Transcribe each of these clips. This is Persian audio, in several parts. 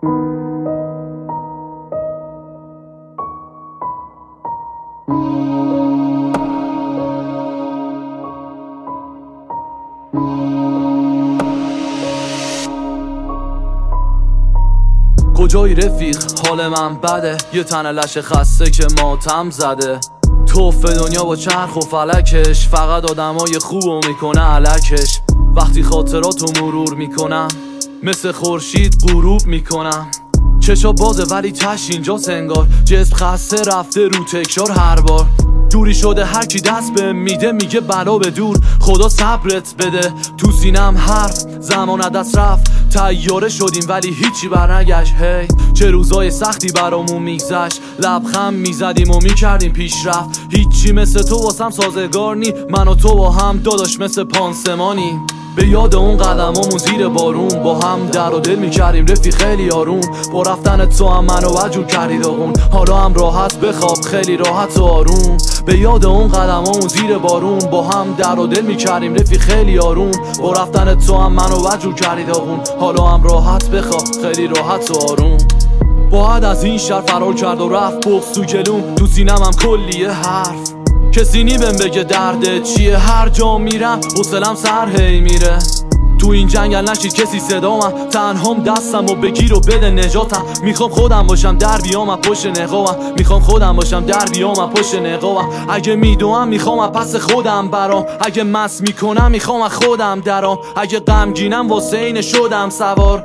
کجایی رفیق؟ حال من بده، یه تن لش خسته که ماتم زده. توف دنیا با چرخ و فلکش، فقط آدمای خوبو میکنه علکش. وقتی خاطراتو مرور میکنم، مثل خورشید غروب میکنم. چشا بازه ولی تش اینجاست انگار، جسم خسته رفته رو تکرار هر بار. جوری شده هر کی دست به میده میگه بلا به دور، خدا صبرت بده. تو سینم حرف زمان دست رفت، تیاره شدیم ولی هیچی برنگشت. هی چه روزای سختی برامون میگذشت، لبخند میزدیم و میکردیم پیشرفت. هیچی مثل تو واسم سازگار نی، من و تو با هم داداش مثل پانسمانی. به یاد اون قدمامون زیر بارون، با هم در و دل میکردیم رفیق خیلی آروم. با رفتن تو هم منو وجور کردی داغون، حالا هم راحت بخواب خیلی راحت و آروم. به یاد اون قدمامون زیر بارون، با هم در و دل میکردیم رفیق خیلی آروم. با رفتن تو هم منو وجور کردی داغون، حالا هم راحت بخواب خیلی راحت و آروم. باید از این شهر فرار کرد و رفت بغض تو گلوم، تو سینم هم کلیه حرف. کسی نی بهم بگه درد چیه، هر جا میرم حوصلم سر هی میره. تو این جنگل نشید کسی صدامم، تنهام دستم و بگیر و بده نجاتم. میخوام خودم باشم در بیام پشت نقابم، میخوام خودم باشم در بیام پشت نقابم. اگه میدوام میخوام پس خودم برام، اگه مست میکنم میخوام خودم درام. اگه غمگینم واسه این شدم سوار.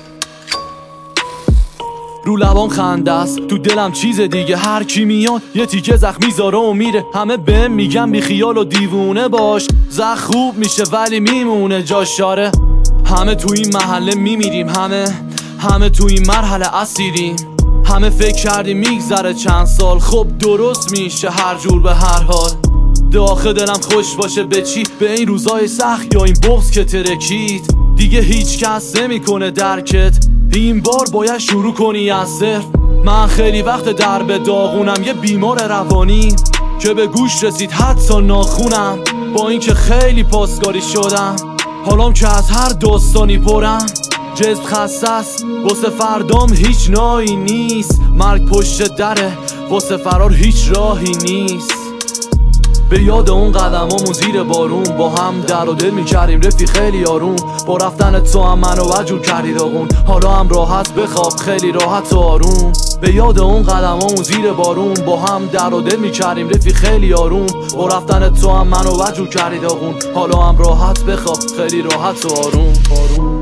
رو لبام خنده است، تو دلم چیز دیگه. هر کی میاد یه تیکه زخم میذاره و میره. همه بهم میگن بی خیال و دیوونه باش، زخم خوب میشه ولی میمونه جاش. شاره همه تو این محله میمیریم، همه تو این مرحله اسیریم. همه فکر کردیم میگذره چند سال، خب درست میشه هر جور به هر حال. داخل دلم خوش باشه به چی؟ به این روزای سخت یا این بغض که ترکید. دیگه هیچ کس نمیکنه درکت، این بار باید شروع کنی از صفر. من خیلی وقت در به داغونم، یه بیمار روانی که به گوش رسید حتی ناخونم. با اینکه خیلی پاسکاری شدم، حالام که از هر داستانی پرم. جسم خسته است، واسه فردام هیچ نایی نیست. مرگ پشت دره، واسه فرار هیچ راهی نیست. به یاد اون قدمامون زیر بارون، با هم در و دل میکردیم رفیق خیلی آروم. با رفتن تو هم منو وجور کردی داغون، حالا هم راحت بخواب خیلی راحت و آروم. به یاد اون قدمامون زیر بارون، با هم در و دل میکردیم رفیق خیلی آروم. با رفتن تو هم منو وجور کردی داغون، حالا هم راحت بخواب خیلی راحت و آروم.